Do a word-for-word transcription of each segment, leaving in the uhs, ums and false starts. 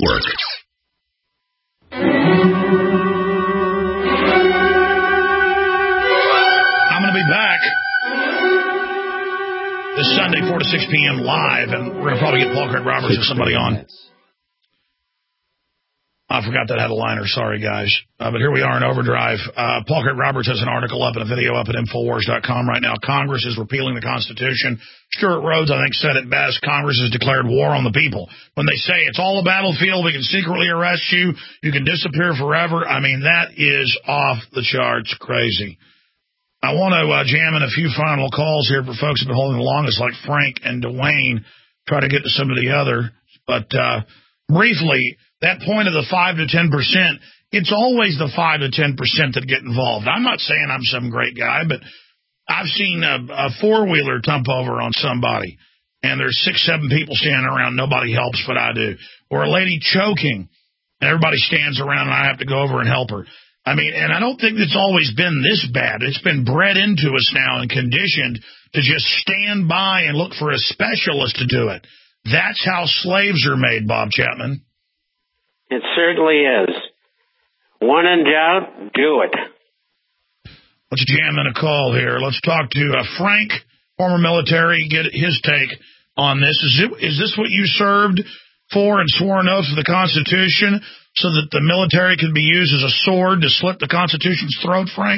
Network. I'm going to be back this Sunday, four to six p.m. live, and we're going to probably get Paul Craig Roberts or somebody on. I forgot that had a liner. Sorry, guys. Uh, but here we are in Overdrive. Uh, Paul Craig Roberts has an article up and a video up at Infowars dot com right now. Congress is repealing the Constitution. Stuart Rhodes, I think, said it best. Congress has declared war on the people. When they say it's all a battlefield, we can secretly arrest you, you can disappear forever. I mean, that is off the charts crazy. I want to uh, jam in a few final calls here for folks who have been holding the longest, like Frank and Dwayne. Try to get to some of the other. But uh, briefly, that point of the five to ten percent, it's always the five to ten percent that get involved. I'm not saying I'm some great guy, but I've seen a, a four-wheeler tump over on somebody, and there's six, seven people standing around. Nobody helps, but I do. Or a lady choking, and everybody stands around, and I have to go over and help her. I mean, and I don't think it's always been this bad. It's been bred into us now and conditioned to just stand by and look for a specialist to do it. That's how slaves are made, Bob Chapman. It certainly is. When in doubt, do it. Let's jam in a call here. Let's talk to uh, Frank, former military, get his take on this. Is, it, is this what you served for and swore an oath to the Constitution so that the military could be used as a sword to slit the Constitution's throat, Frank?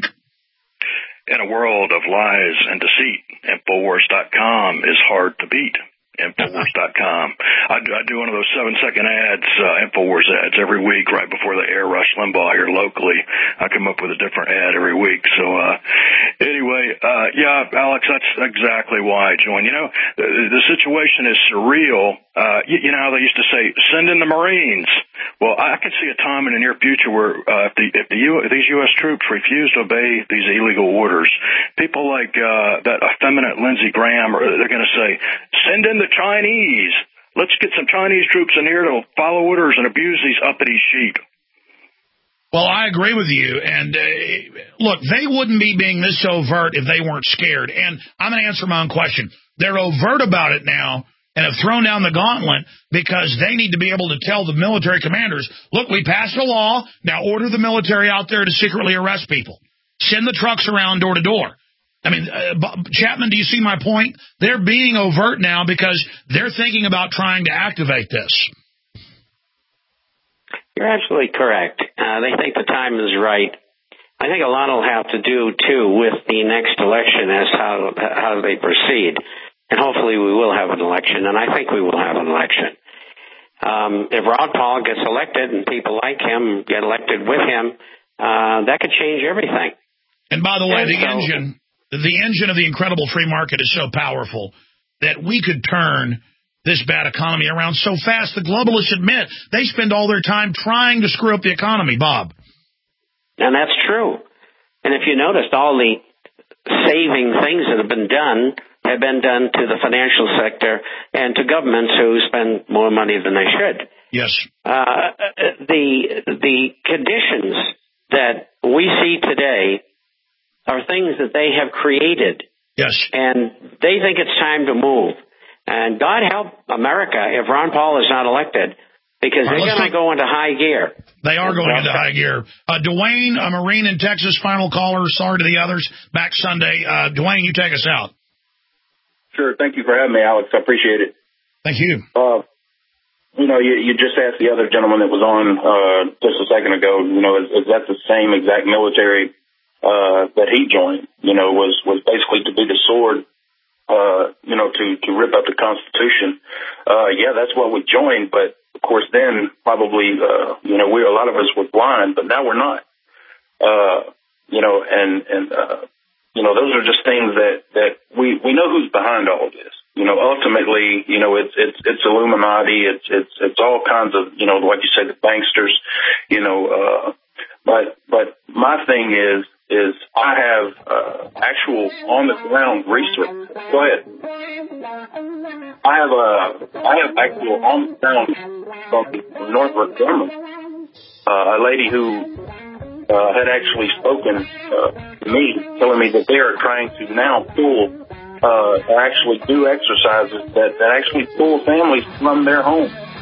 In a world of lies and deceit, Infowars dot com is hard to beat. Infowars dot com. I do, I do one of those seven-second ads, uh, Infowars ads, every week right before they air Rush Limbaugh here locally. I come up with a different ad every week. So, uh, anyway, uh, yeah, Alex, that's exactly why I joined. You know, the, the situation is surreal. Uh, you, you know how they used to say, send in the Marines. Well, I could see a time in the near future where, uh, if the, if the U, if these U S troops refuse to obey these illegal orders, people like, uh, that effeminate Lindsey Graham, are, they're going to say, send in the Chinese. Let's get some Chinese troops in here to follow orders and abuse these uppity sheep. Well, I agree with you. And, uh, look, they wouldn't be being this overt if they weren't scared. And I'm going to answer my own question. They're overt about it now and have thrown down the gauntlet because they need to be able to tell the military commanders, look, we passed a law. Now order the military out there to secretly arrest people. Send the trucks around door to door. I mean, uh, Chapman, do you see my point? They're being overt now because they're thinking about trying to activate this. You're absolutely correct. Uh, they think the time is right. I think a lot will have to do, too, with the next election as how how they proceed. And hopefully we will have an election, and I think we will have an election. Um, if Ron Paul gets elected and people like him get elected with him, uh, that could change everything. And by the way, and the so, engine... The engine of the incredible free market is so powerful that we could turn this bad economy around so fast. The globalists admit they spend all their time trying to screw up the economy, Bob. And that's true. And if you noticed, all the saving things that have been done have been done to the financial sector and to governments who spend more money than they should. Yes. Uh, the the conditions that we see today are things that they have created. Yes. And they think it's time to move. And God help America if Ron Paul is not elected, because they're going to go into high gear. They are going into high gear. Uh, Dwayne, a Marine in Texas, final caller. Sorry to the others. Back Sunday. Uh, Dwayne, you take us out. Sure. Thank you for having me, Alex. I appreciate it. Thank you. Uh, you know, you, you just asked the other gentleman that was on uh, just a second ago, you know, is, is that the same exact military Uh, that he joined, you know, was, was basically to be the sword, uh, you know, to, to rip up the Constitution. Uh, yeah, that's what we joined. But of course, then probably, uh, you know, we, a lot of us were blind, but now we're not, uh, you know, and, and, uh, you know, those are just things that, that we, we know who's behind all of this. You know, ultimately, you know, it's, it's, it's Illuminati. It's, it's, it's all kinds of, you know, like you said, the banksters, you know, uh, but, but my thing is, is I have uh, actual on-the-ground research. Go ahead. I have uh, I have actual on-the-ground from Northrop Grumman, uh, a lady who uh, had actually spoken uh, to me, telling me that they are trying to now pull, uh, or actually do exercises that, that actually pull families from their home.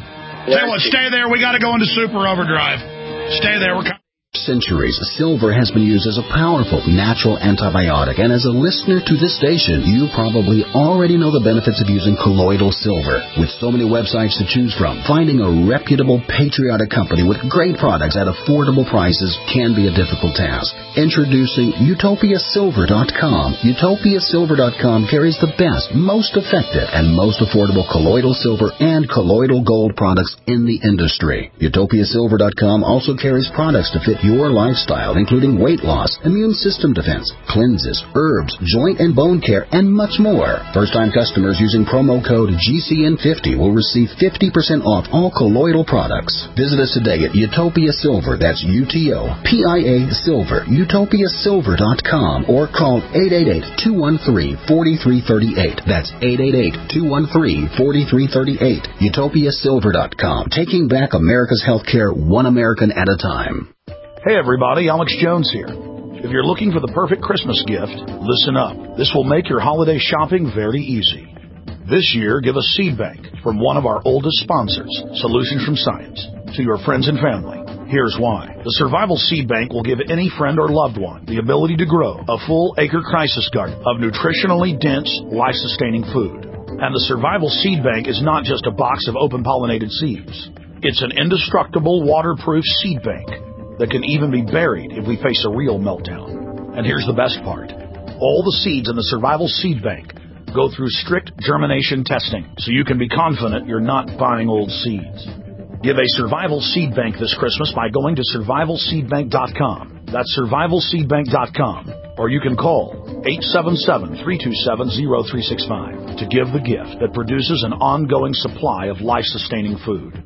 Tell you what, stay there. We got to go into Super Overdrive. Stay there. We're coming. Centuries, silver has been used as a powerful natural antibiotic, and as a listener to this station, you probably already know the benefits of using colloidal silver. With so many websites to choose from, finding a reputable, patriotic company with great products at affordable prices can be a difficult task. Introducing Utopia Silver dot com. Utopia Silver dot com carries the best, most effective, and most affordable colloidal silver and colloidal gold products in the industry. Utopia Silver dot com also carries products to fit your lifestyle, including weight loss, immune system defense, cleanses, herbs, joint and bone care, and much more. First-time customers using promo code G C N fifty will receive fifty percent off all colloidal products. Visit us today at Utopia Silver, that's U T O P I A Silver, Utopia Silver dot com, or call eight eight eight, two one three, four three three eight. That's eight eight eight, two one three, four three three eight. Utopia Silver dot com, taking back America's healthcare one American at a time. Hey everybody, Alex Jones here. If you're looking for the perfect Christmas gift, listen up. This will make your holiday shopping very easy. This year, give a seed bank from one of our oldest sponsors, Solutions from Science, to your friends and family. Here's why. The Survival Seed Bank will give any friend or loved one the ability to grow a full acre crisis garden of nutritionally dense, life-sustaining food. And the Survival Seed Bank is not just a box of open-pollinated seeds. It's an indestructible, waterproof seed bank that can even be buried if we face a real meltdown. And here's the best part. All the seeds in the Survival Seed Bank go through strict germination testing, so you can be confident you're not buying old seeds. Give a Survival Seed Bank this Christmas by going to survival seed bank dot com. That's survival seed bank dot com. Or you can call eight seven seven, three two seven, zero three six five to give the gift that produces an ongoing supply of life-sustaining food.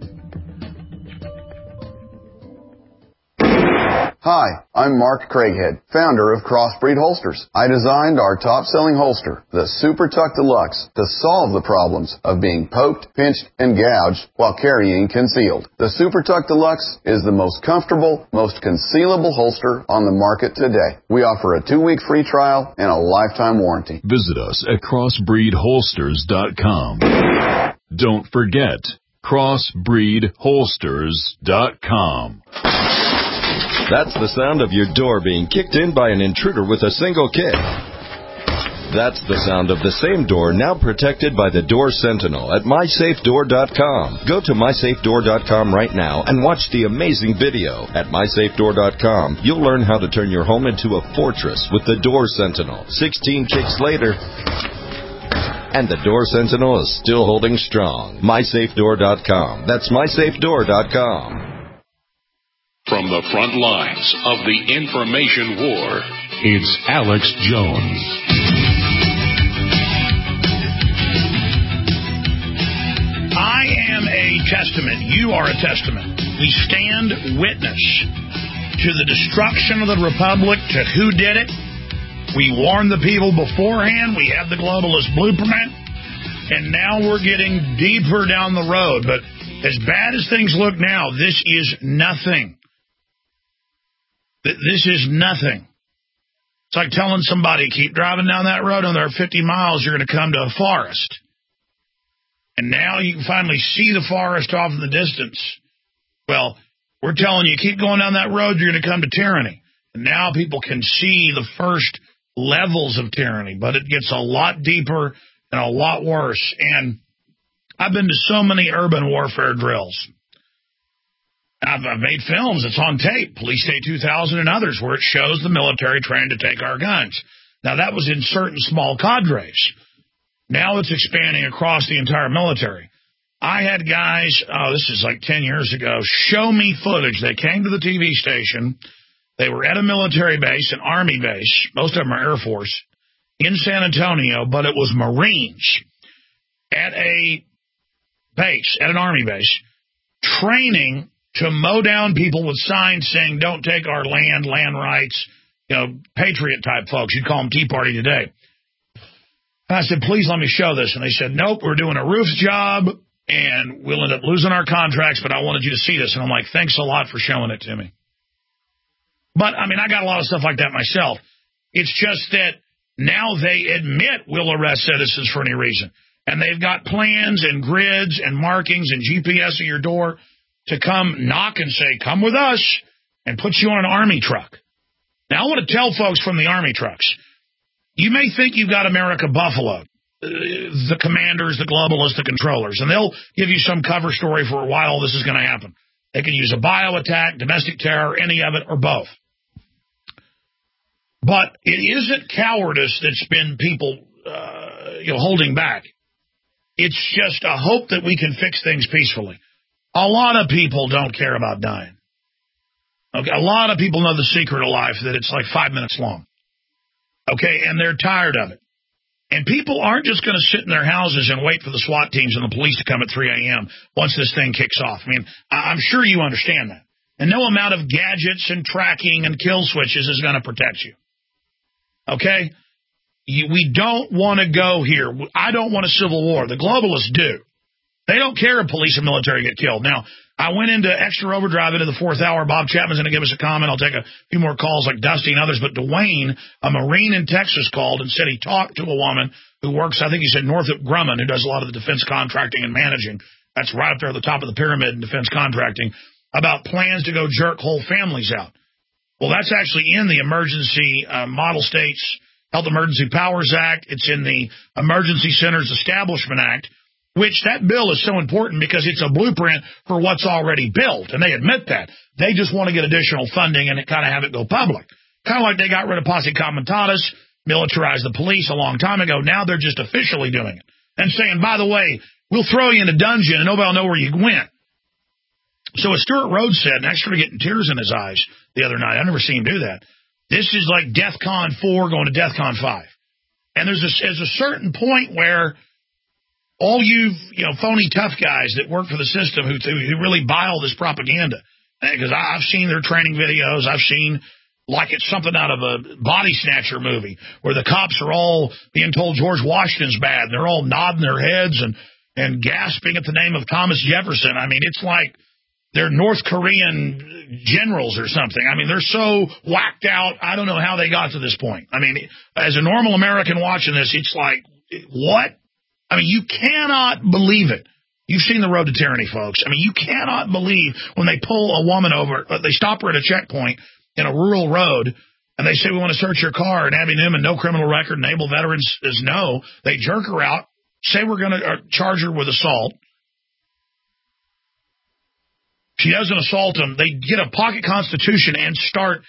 Hi, I'm Mark Craighead, founder of Crossbreed Holsters. I designed our top-selling holster, the Super Tuck Deluxe, to solve the problems of being poked, pinched, and gouged while carrying concealed. The Super Tuck Deluxe is the most comfortable, most concealable holster on the market today. We offer a two-week free trial and a lifetime warranty. Visit us at crossbreed holsters dot com. Don't forget, crossbreed holsters dot com. That's the sound of your door being kicked in by an intruder with a single kick. That's the sound of the same door now protected by the Door Sentinel at my safe door dot com. Go to my safe door dot com right now and watch the amazing video. At my safe door dot com, you'll learn how to turn your home into a fortress with the Door Sentinel. sixteen kicks later, and the Door Sentinel is still holding strong. my safe door dot com. That's my safe door dot com. From the front lines of the information war, it's Alex Jones. I am a testament. You are a testament. We stand witness to the destruction of the Republic, to who did it. We warned the people beforehand. We had the globalist blueprint. And now we're getting deeper down the road. But as bad as things look now, this is nothing. This is nothing. It's like telling somebody, keep driving down that road, and there are fifty miles, you're going to come to a forest. And now you can finally see the forest off in the distance. Well, we're telling you, keep going down that road, you're going to come to tyranny. And now people can see the first levels of tyranny, but it gets a lot deeper and a lot worse. And I've been to so many urban warfare drills. I've, I've made films. It's on tape, Police State two thousand and others, where it shows the military trying to take our guns. Now, that was in certain small cadres. Now it's expanding across the entire military. I had guys, oh, this is like ten years ago, show me footage. They came to the T V station. They were at a military base, an Army base. Most of them are Air Force, in San Antonio, but it was Marines at a base, at an Army base, training to mow down people with signs saying, don't take our land, land rights, you know, patriot-type folks. You'd call them Tea Party today. And I said, please let me show this. And they said, nope, we're doing a roofs job, and we'll end up losing our contracts, but I wanted you to see this. And I'm like, thanks a lot for showing it to me. But, I mean, I got a lot of stuff like that myself. It's just that now they admit we'll arrest citizens for any reason. And they've got plans and grids and markings and G P S at your door to come knock and say, come with us, and put you on an Army truck. Now, I want to tell folks from the Army trucks, you may think you've got America Buffalo, the commanders, the globalists, the controllers, and they'll give you some cover story for a while this is going to happen. They can use a bio attack, domestic terror, any of it, or both. But it isn't cowardice that's been people uh, you know, holding back. It's just a hope that we can fix things peacefully. A lot of people don't care about dying. Okay, a lot of people know the secret of life, that it's like five minutes long. Okay, and they're tired of it. And people aren't just going to sit in their houses and wait for the SWAT teams and the police to come at three a.m. once this thing kicks off. I mean, I'm sure you understand that. And no amount of gadgets and tracking and kill switches is going to protect you. Okay? You, we don't want to go here. I don't want a civil war. The globalists do. They don't care if police and military get killed. Now, I went into extra overdrive into the fourth hour. Bob Chapman's going to give us a comment. I'll take a few more calls like Dusty and others. But Dwayne, a Marine in Texas, called and said he talked to a woman who works, I think he said Northrop Grumman, who does a lot of the defense contracting and managing. That's right up there at the top of the pyramid in defense contracting, about plans to go jerk whole families out. Well, that's actually in the Emergency uh, Model States Health Emergency Powers Act. It's in the Emergency Centers Establishment Act, which that bill is so important because it's a blueprint for what's already built, and they admit that. They just want to get additional funding and kind of have it go public. Kind of like they got rid of posse comitatus, militarized the police a long time ago. Now they're just officially doing it and saying, by the way, we'll throw you in a dungeon and nobody will know where you went. So as Stuart Rhodes said, and I started getting tears in his eyes the other night. I've never seen him do that. This is like DEFCON four going to DEFCON five. And there's a, there's a certain point where all you, you know, phony tough guys that work for the system who who really buy all this propaganda, because I've seen their training videos, I've seen like it's something out of a body snatcher movie where the cops are all being told George Washington's bad, and they're all nodding their heads and and gasping at the name of Thomas Jefferson. I mean, it's like they're North Korean generals or something. I mean, they're so whacked out. I don't know how they got to this point. I mean, as a normal American watching this, it's like, what? I mean, you cannot believe it. You've seen The Road to Tyranny, folks. I mean, you cannot believe when they pull a woman over, they stop her at a checkpoint in a rural road, and they say, we want to search your car, and Abby Newman, no criminal record, and Able Veterans is no. They jerk her out, say we're going to charge her with assault. She doesn't assault them. They get a pocket constitution and start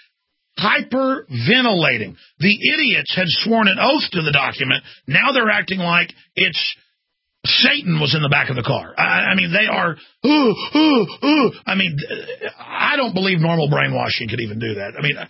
hyperventilating. The idiots had sworn an oath to the document. Now they're acting like it's Satan was in the back of the car. I, I mean, they are, ooh, ooh, ooh. I mean, I don't believe normal brainwashing could even do that. I mean, I,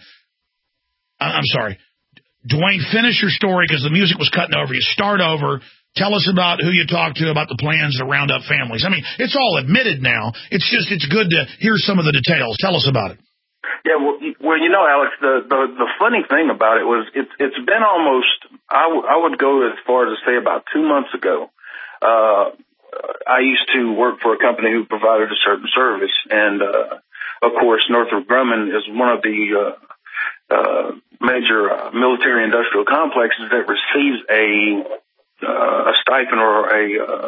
I'm sorry. Dwayne, finish your story because the music was cutting over you. Start over. Tell us about who you talked to about the plans to round up families. I mean, it's all admitted now. It's just, it's good to hear some of the details. Tell us about it. Yeah, well, well, you know, Alex, the, the, the funny thing about it was it's, it's been almost, I, w- I would go as far as to say about two months ago. Uh, I used to work for a company who provided a certain service. And, uh, of course, Northrop Grumman is one of the, uh, uh, major uh, military industrial complexes that receives a, uh, a stipend or a, uh,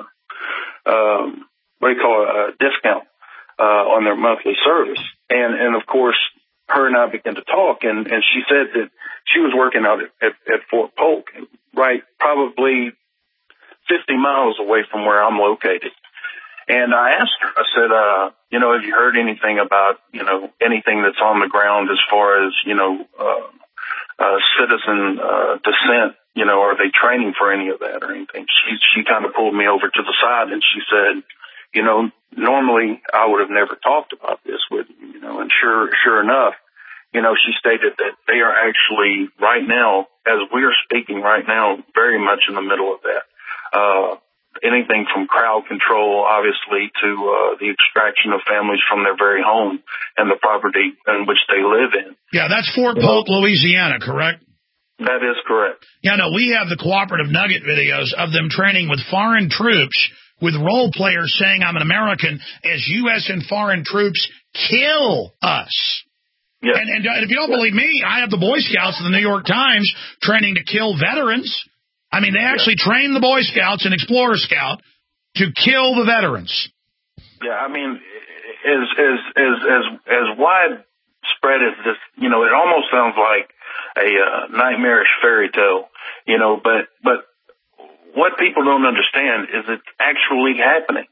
um, what do you call it, a discount, uh, on their monthly service. And, and of course, her and I began to talk, and, and she said that she was working out at, at, at Fort Polk, right, probably fifty miles away from where I'm located. And I asked her, I said, uh, you know, have you heard anything about, you know, anything that's on the ground as far as, you know, uh, uh, citizen, uh, dissent, you know, are they training for any of that or anything? She, she kind of pulled me over to the side and she said, you know, normally I would have never talked about this with you, you know, and sure, sure enough, you know, she stated that they are actually right now, as we are speaking right now, very much in the middle of that. Uh, anything from crowd control, obviously, to, uh, the extraction of families from their very home and the property in which they live in. Yeah, that's Fort Polk, Louisiana, correct? That is correct. Yeah, no, we have the cooperative nugget videos of them training with foreign troops with role players saying I'm an American as U S and foreign troops kill us. Yes. And, and if you don't believe me, I have the Boy Scouts and the New York Times training to kill veterans. I mean, they actually yeah. train the Boy Scouts and Explorer Scout to kill the veterans. Yeah, I mean, as as as as as widespread as this, you know, it almost sounds like a uh, nightmarish fairy tale, you know. But but what people don't understand is it's actually happening.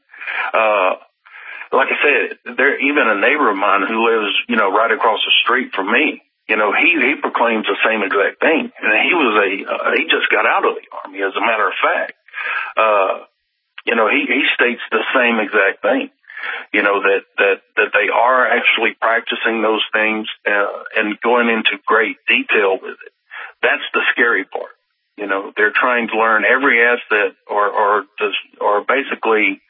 Uh, like I said, there even a neighbor of mine who lives, you know, right across the street from me. You know, he, he proclaims the same exact thing. And he was a, uh, he just got out of the Army, as a matter of fact. Uh, you know, he, he states the same exact thing. You know, that, that, that they are actually practicing those things, uh, and going into great detail with it. That's the scary part. You know, they're trying to learn every asset or, or, or basically,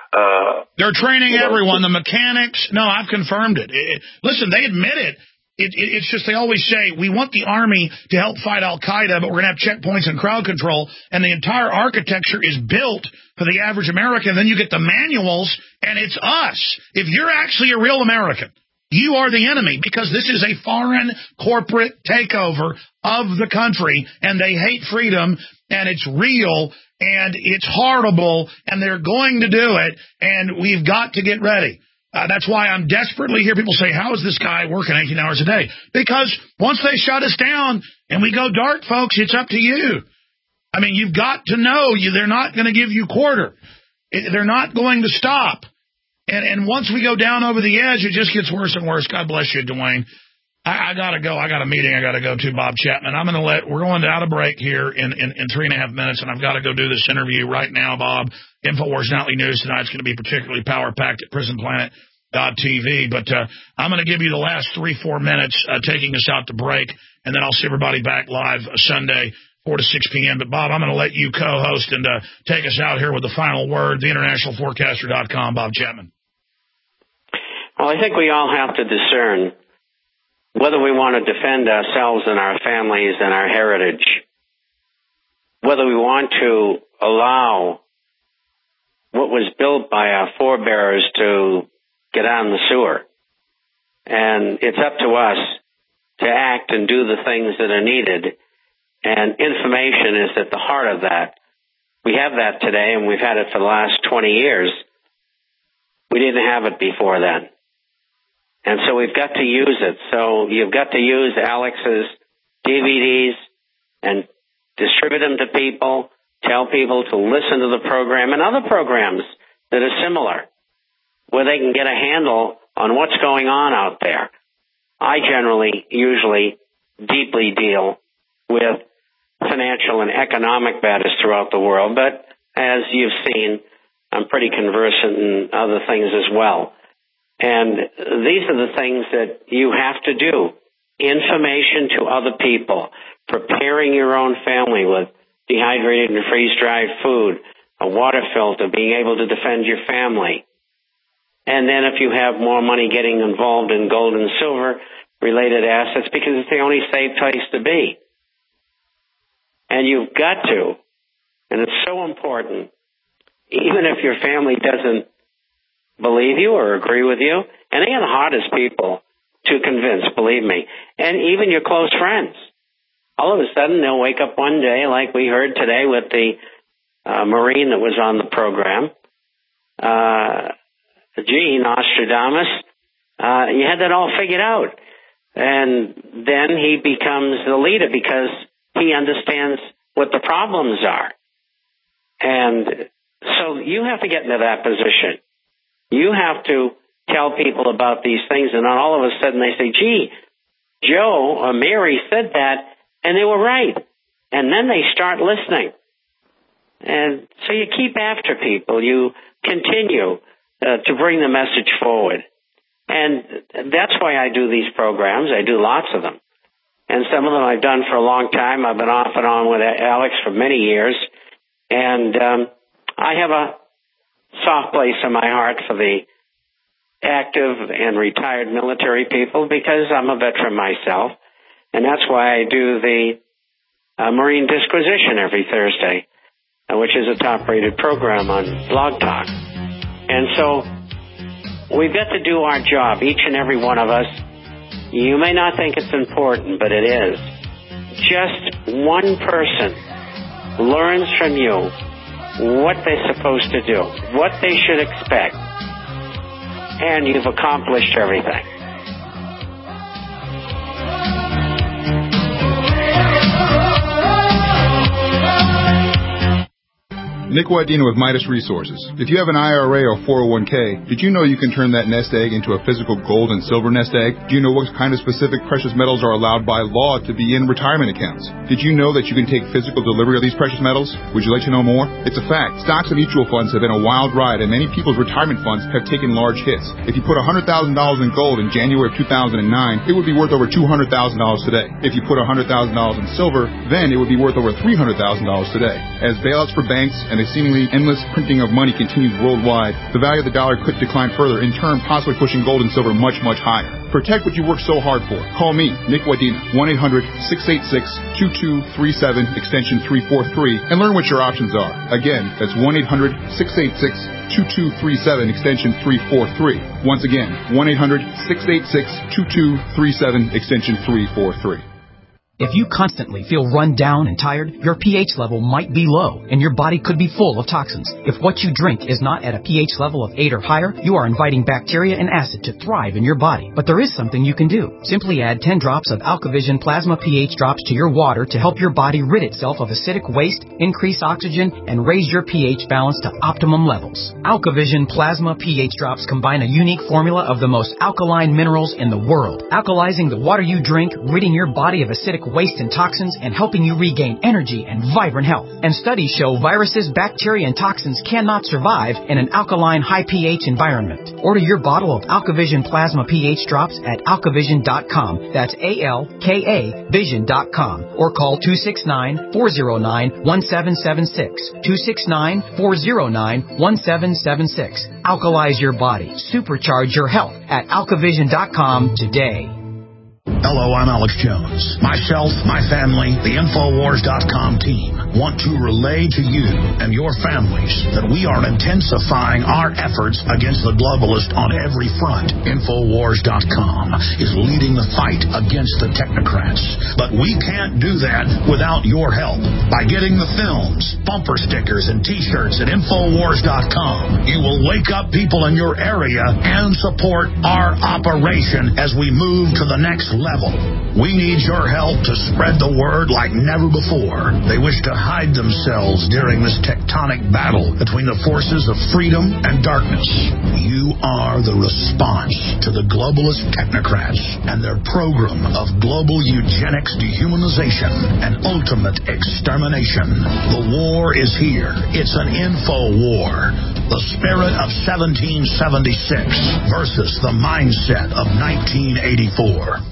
uh, they're training you know, everyone, the mechanics. No, I've confirmed it. it. Listen, they admit it. It, it. It's just they always say, we want the Army to help fight Al-Qaeda, but we're going to have checkpoints and crowd control, and the entire architecture is built for the average American. Then you get the manuals, and it's us. If you're actually a real American, you are the enemy, because this is a foreign corporate takeover of the country, and they hate freedom, and it's real, and it's horrible, and they're going to do it, and we've got to get ready. Uh, that's why I'm desperately hear people say, how is this guy working eighteen hours a day? Because once they shut us down and we go dark, folks, it's up to you. I mean, you've got to know you. They're not going to give you quarter. It, they're not going to stop. And, and once we go down over the edge, it just gets worse and worse. God bless you, Dwayne. I, I got to go. I got a meeting I got to go to, Bob Chapman. I'm going to let, we're going out of break here in, in, in three and a half minutes, and I've got to go do this interview right now, Bob. InfoWars Nightly News tonight's going to be particularly power-packed at prison planet dot t v. But uh, I'm going to give you the last three, four minutes uh, taking us out to break, and then I'll see everybody back live Sunday, four to six p.m. But, Bob, I'm going to let you co-host and uh, take us out here with the final word, the international forecaster dot com, Bob Chapman. Well, I think we all have to discern whether we want to defend ourselves and our families and our heritage, whether we want to allow what was built by our forebears to get on the sewer. And it's up to us to act and do the things that are needed. And information is at the heart of that. We have that today, and we've had it for the last twenty years. We didn't have it before then. And so we've got to use it. So you've got to use Alex's D V Ds and distribute them to people, tell people to listen to the program and other programs that are similar, where they can get a handle on what's going on out there. I generally, usually, deeply deal with financial and economic matters throughout the world, but as you've seen, I'm pretty conversant in other things as well. And these are the things that you have to do. Information to other people, preparing your own family with dehydrated and freeze-dried food, a water filter, being able to defend your family. And then if you have more money, getting involved in gold and silver related assets, because it's the only safe place to be. And you've got to, and it's so important, even if your family doesn't believe you or agree with you, and they are the hardest people to convince, believe me, and even your close friends. All of a sudden, they'll wake up one day, like we heard today with the uh, Marine that was on the program, uh, gee, Nostradamus, uh, you had that all figured out. And then he becomes the leader because he understands what the problems are. And so you have to get into that position. You have to tell people about these things, and then all of a sudden they say, gee, Joe or Mary said that, and they were right. And then they start listening. And so you keep after people. You continue uh, to bring the message forward. And that's why I do these programs. I do lots of them. And some of them I've done for a long time. I've been off and on with Alex for many years. And um, I have a soft place in my heart for the active and retired military people because I'm a veteran myself. And that's why I do the uh, Marine Disquisition every Thursday, uh, which is a top-rated program on Blog Talk. And so we've got to do our job, each and every one of us. You may not think it's important, but it is. Just one person learns from you what they're supposed to do, what they should expect, and you've accomplished everything. Nick Wadena with Midas Resources. If you have an I R A or four oh one k, did you know you can turn that nest egg into a physical gold and silver nest egg? Do you know what kind of specific precious metals are allowed by law to be in retirement accounts? Did you know that you can take physical delivery of these precious metals? Would you like to know more? It's a fact. Stocks and mutual funds have been a wild ride, and many people's retirement funds have taken large hits. If you put one hundred thousand dollars in gold in January of two thousand nine, it would be worth over two hundred thousand dollars today. If you put one hundred thousand dollars in silver, then it would be worth over three hundred thousand dollars today. As bailouts for banks and a seemingly endless printing of money continues worldwide, the value of the dollar could decline further, in turn possibly pushing gold and silver much, much higher. Protect what you work so hard for. Call me, Nick Wadena, one eight hundred, six eight six, two two three seven, extension three four three, and learn what your options are. Again, that's one eight hundred, six eight six, two two three seven, extension three four three. Once again, one eight hundred, six eight six, two two three seven, extension three four three. If you constantly feel run down and tired, your pH level might be low, and your body could be full of toxins. If what you drink is not at a pH level of eight or higher, you are inviting bacteria and acid to thrive in your body. But there is something you can do. Simply add ten drops of AlkaVision Plasma pH drops to your water to help your body rid itself of acidic waste, increase oxygen, and raise your pH balance to optimum levels. AlkaVision Plasma pH drops combine a unique formula of the most alkaline minerals in the world, alkalizing the water you drink, ridding your body of acidic waste and toxins, and helping you regain energy and vibrant health. And studies show viruses, bacteria, and toxins cannot survive in an alkaline, high pH environment. Order your bottle of AlkaVision Plasma pH drops at alkavision dot com. That's A L K A vision dot com. Or call two six nine, four oh nine, one seven seven six. two six nine, four oh nine, one seven seven six. Alkalize your body. Supercharge your health at alkavision dot com today. Hello, I'm Alex Jones. Myself, my family, the Infowars dot com team want to relay to you and your families that we are intensifying our efforts against the globalist on every front. Infowars dot com is leading the fight against the technocrats. But we can't do that without your help. By getting the films, bumper stickers, and T-shirts at Infowars dot com, you will wake up people in your area and support our operation as we move to the next level. We need your help to spread the word like never before. They wish to hide themselves during this tectonic battle between the forces of freedom and darkness. You are the response to the globalist technocrats and their program of global eugenics, dehumanization, and ultimate extermination. The war is here. It's an info war. The spirit of seventeen seventy-six versus the mindset of nineteen eighty-four.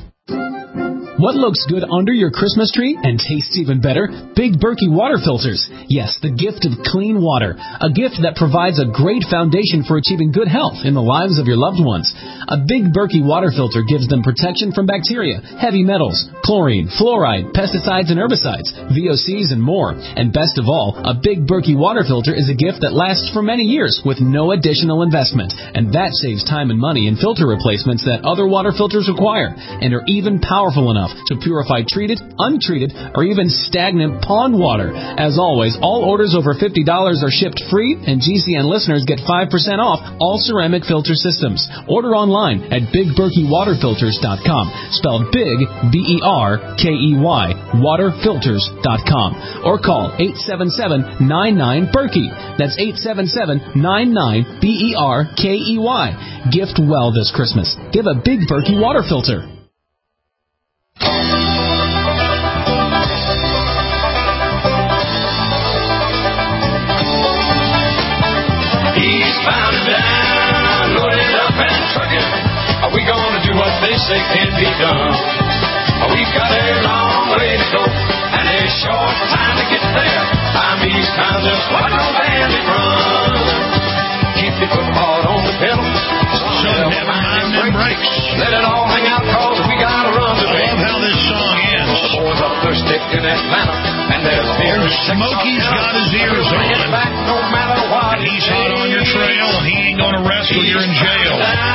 What looks good under your Christmas tree and tastes even better? Big Berkey water filters. Yes, the gift of clean water. A gift that provides a great foundation for achieving good health in the lives of your loved ones. A Big Berkey water filter gives them protection from bacteria, heavy metals, chlorine, fluoride, pesticides and herbicides, V O Cs and more. And best of all, a Big Berkey water filter is a gift that lasts for many years with no additional investment. And that saves time and money in filter replacements that other water filters require, and are even powerful enough to purify treated, untreated, or even stagnant pond water. As always, all orders over fifty dollars are shipped free, and G C N listeners get five percent off all ceramic filter systems. Order online at big berkey water filters dot com, spelled big, B E R K E Y, water filters dot com, or call eight seven seven, nine nine, Berkey. That's eight seven seven, nine nine, B E R K E Y. Gift well this Christmas. Give a Big Berkey water filter. Eastbound and down, loaded up and trucking. Are we gonna do what they say can be done? We've got a long way to go and a short time to get there. I'm eastbound, just watch no bandit run. Keep your foot hard on the pedal. So never mind them brakes. Let it all hang out, cause we gotta run to I love how this song ends. The boys up thirsty in Atlanta, and there's beer. Smokey's got his ears on. Back no matter what. And he's hot on your trail, and he ain't gonna rest till you're in jail.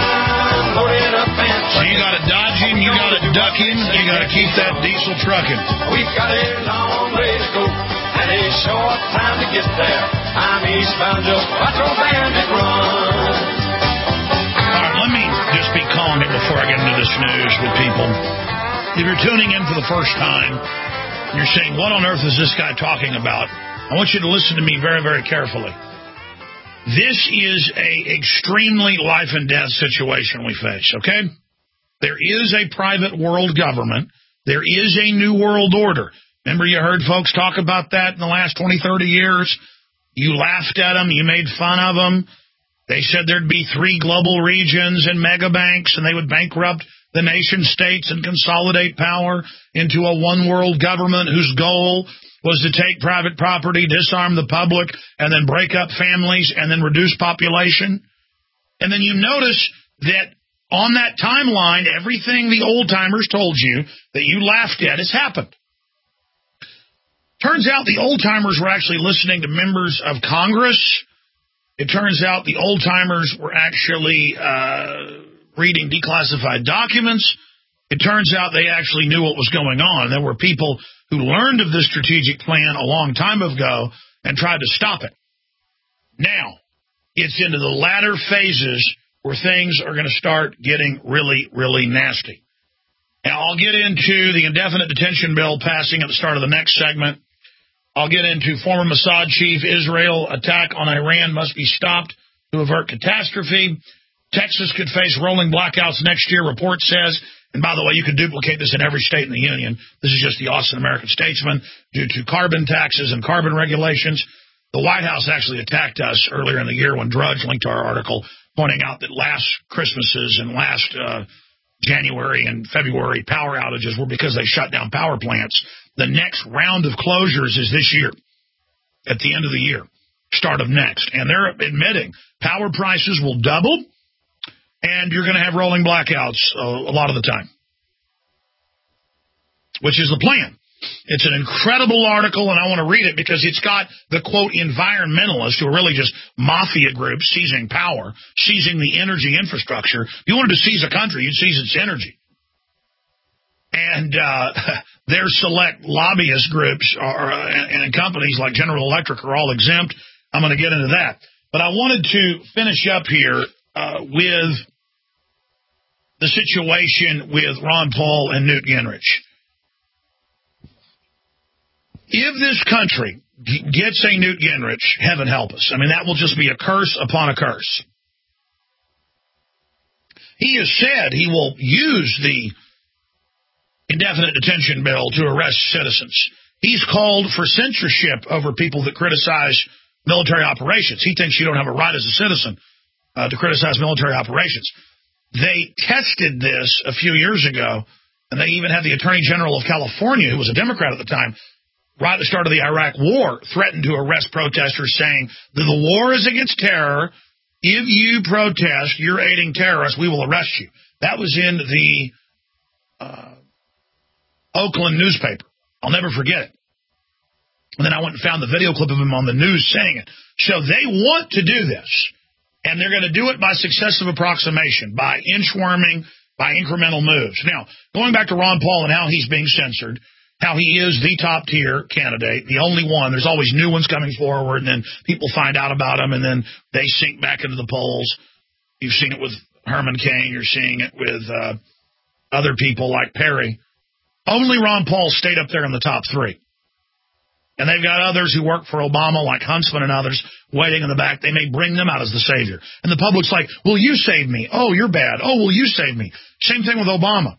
So you gotta dodge him, you gotta duck him, you gotta keep that diesel trucking. We've got a long way to go, and a short time to get there. I'm eastbound, just watch old bandit run. All right, let me just be calm here before I get into this news with people. If you're tuning in for the first time, and you're saying, what on earth is this guy talking about? I want you to listen to me very, very carefully. This is a extremely life and death situation we face, okay? There is a private world government. There is a new world order. Remember you heard folks talk about that in the last twenty, thirty years? You laughed at them. You made fun of them. They said there'd be three global regions and mega banks, and they would bankrupt the nation states and consolidate power into a one world government whose goal was to take private property, disarm the public, and then break up families and then reduce population. And then you notice that on that timeline, everything the old-timers told you that you laughed at has happened. Turns out the old-timers were actually listening to members of Congress. It turns out the old-timers were actually uh, reading declassified documents. It turns out they actually knew what was going on. There were people who learned of this strategic plan a long time ago and tried to stop it. Now, it's into the latter phases where things are going to start getting really, really nasty. Now, I'll get into the indefinite detention bill passing at the start of the next segment. I'll get into former Mossad chief, Israel attack on Iran must be stopped to avert catastrophe. Texas could face rolling blackouts next year, report says. And by the way, you can duplicate this in every state in the union. This is just the Austin American Statesman due to carbon taxes and carbon regulations. The White House actually attacked us earlier in the year when Drudge linked to our article pointing out that last Christmases and last uh, January and February power outages were because they shut down power plants. The next round of closures is this year, at the end of the year, start of next. And they're admitting power prices will double, and you're going to have rolling blackouts uh, a lot of the time, which is the plan. It's an incredible article, and I want to read it because it's got the, quote, environmentalists who are really just mafia groups seizing power, seizing the energy infrastructure. If you wanted to seize a country, you'd seize its energy. And uh, their select lobbyist groups are, uh, and, and companies like General Electric are all exempt. I'm going to get into that. But I wanted to finish up here uh, with the situation with Ron Paul and Newt Gingrich. If this country gets a Newt Gingrich, heaven help us. I mean, that will just be a curse upon a curse. He has said he will use the indefinite detention bill to arrest citizens. He's called for censorship over people that criticize military operations. He thinks you don't have a right as a citizen uh, to criticize military operations. They tested this a few years ago, and they even had the Attorney General of California, who was a Democrat at the time, right at the start of the Iraq War, threatened to arrest protesters, saying that the war is against terror. If you protest, you're aiding terrorists, we will arrest you. That was in the uh, Oakland newspaper. I'll never forget it. And then I went and found the video clip of him on the news saying it. So they want to do this, and they're going to do it by successive approximation, by inchworming, by incremental moves. Now, going back to Ron Paul and how he's being censored, how he is the top-tier candidate, the only one. There's always new ones coming forward, and then people find out about them, and then they sink back into the polls. You've seen it with Herman Cain. You're seeing it with uh, other people like Perry. Only Ron Paul stayed up there in the top three. And they've got others who work for Obama, like Huntsman and others, waiting in the back. They may bring them out as the savior. And the public's like, well, you saved me. Oh, you're bad. Oh, well, you saved me. Same thing with Obama.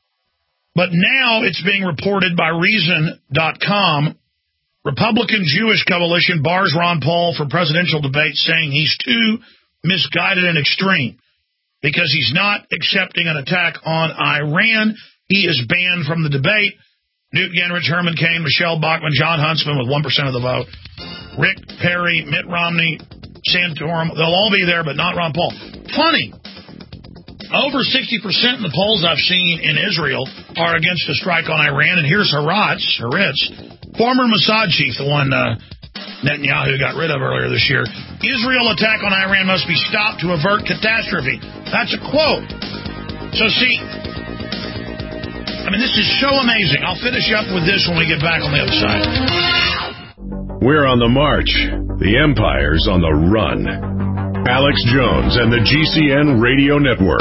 But now it's being reported by Reason dot com. Republican Jewish coalition bars Ron Paul for presidential debate, saying he's too misguided and extreme because he's not accepting an attack on Iran. He is banned from the debate. Newt Gingrich, Herman Cain, Michelle Bachmann, John Huntsman with one percent of the vote. Rick Perry, Mitt Romney, Santorum, they'll all be there, but not Ron Paul. Funny. Over sixty percent in the polls I've seen in Israel are against a strike on Iran. And here's Haratz, Haritz, former Mossad chief, the one uh, Netanyahu got rid of earlier this year. Israel attack on Iran must be stopped to avert catastrophe. That's a quote. So see, I mean, this is so amazing. I'll finish up with this when we get back on the other side. We're on the march. The empire's on the run. Alex Jones and the G C N Radio Network.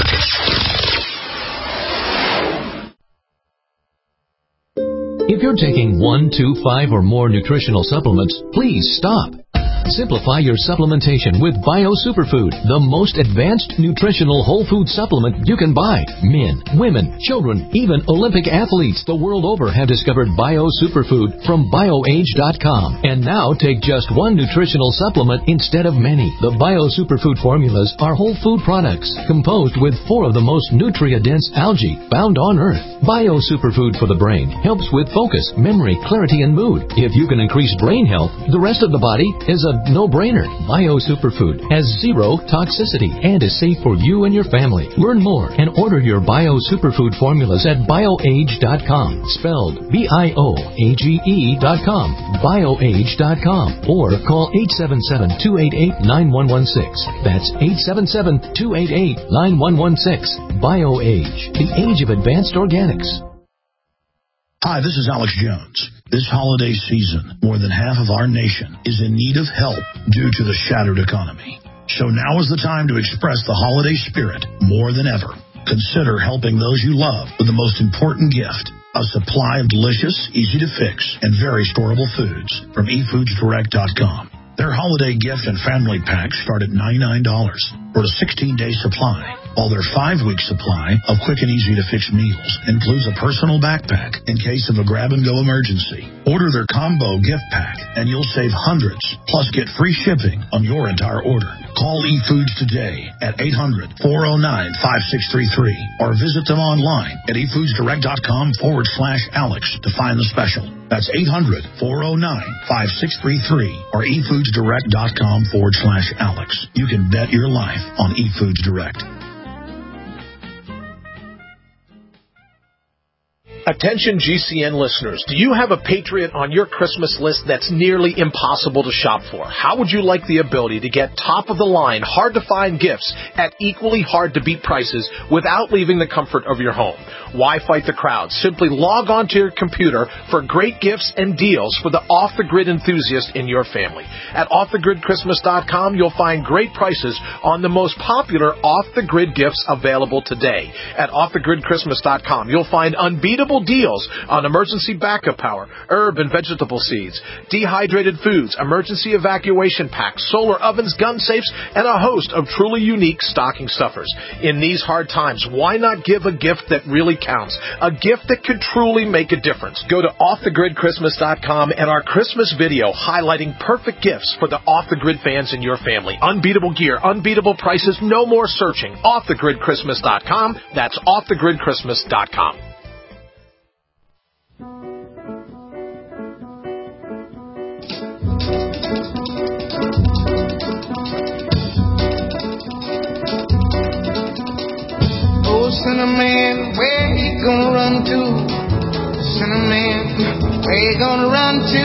If you're taking one, two, five, or more nutritional supplements, please stop. Simplify your supplementation with Bio Superfood, the most advanced nutritional whole food supplement you can buy. Men, women, children, even Olympic athletes the world over have discovered Bio Superfood from bio age dot com. And now take just one nutritional supplement instead of many. The Bio Superfood formulas are whole food products composed with four of the most nutrient-dense algae found on Earth. Bio Superfood for the brain helps with focus, memory, clarity, and mood. If you can increase brain health, the rest of the body is a no-brainer. Bio Superfood has zero toxicity and is safe for you and your family. Learn more and order your Bio Superfood formulas at bio age dot com, spelled B I O A G E dot com, bio age dot com, or call eight seven seven, two eight eight, nine one one six. That's eight seven seven, two eight eight, nine one one six. BioAge, the age of advanced organics. Hi, this is Alex Jones. This holiday season, more than half of our nation is in need of help due to the shattered economy. So now is the time to express the holiday spirit more than ever. Consider helping those you love with the most important gift, a supply of delicious, easy-to-fix, and very storable foods from e foods direct dot com. Their holiday gift and family packs start at ninety-nine dollars for a sixteen-day supply, while their five-week supply of quick and easy-to-fix meals includes a personal backpack in case of a grab-and-go emergency. Order their combo gift pack, and you'll save hundreds, plus get free shipping on your entire order. Call eFoods today at eight hundred, four oh nine, five six three three or visit them online at e foods direct dot com forward slash Alex to find the special. That's eight hundred, four oh nine, five six three three or e foods direct dot com forward slash Alex. You can bet your life on eFoods Direct. Attention G C N listeners, do you have a Patriot on your Christmas list that's nearly impossible to shop for? How would you like the ability to get top-of-the-line, hard-to-find gifts at equally hard-to-beat prices without leaving the comfort of your home? Why fight the crowd? Simply log on to your computer for great gifts and deals for the off-the-grid enthusiast in your family. At off the grid christmas dot com, you'll find great prices on the most popular off-the-grid gifts available today. At off the grid christmas dot com, you'll find unbeatable deals on emergency backup power, herb and vegetable seeds, dehydrated foods, emergency evacuation packs, solar ovens, gun safes, and a host of truly unique stocking stuffers. In these hard times, why not give a gift that really counts? A gift that could truly make a difference. Go to off the grid christmas dot com and our Christmas video highlighting perfect gifts for the off-the-grid fans in your family. Unbeatable gear, unbeatable prices, no more searching. off the grid christmas dot com. That's off the grid christmas dot com. Oh, Cinnamon, where you gonna run to? Cinnamon, where you gonna run to?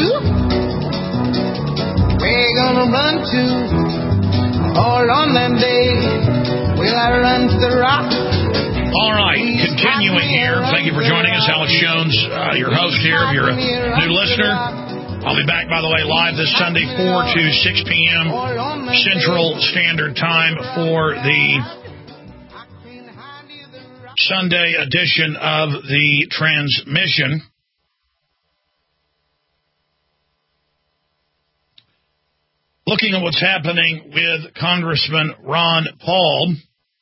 Where you gonna run to? All on that day, will I run to the rock? All right, continuing here. Thank you for joining us, Alex Jones, uh, your host here. If you're a new listener, I'll be back, by the way, live this Sunday, four to six p.m. Central Standard Time for the Sunday edition of the transmission. Looking at what's happening with Congressman Ron Paul,